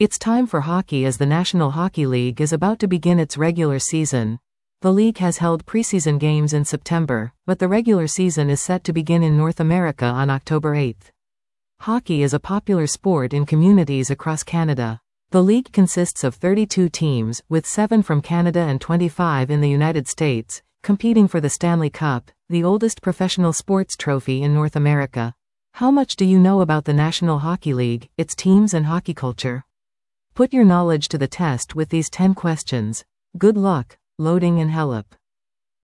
It's time for hockey as the National Hockey League is about to begin its regular season. The league has held preseason games in September, but the regular season is set to begin in North America on October 8. Hockey is a popular sport in communities across Canada. The league consists of 32 teams, with 7 from Canada and 25 in the United States, competing for the Stanley Cup, the oldest professional sports trophy in North America. How much do you know about the National Hockey League, its teams and hockey culture? Put your knowledge to the test with these 10 questions. Good luck, loading and Hellup.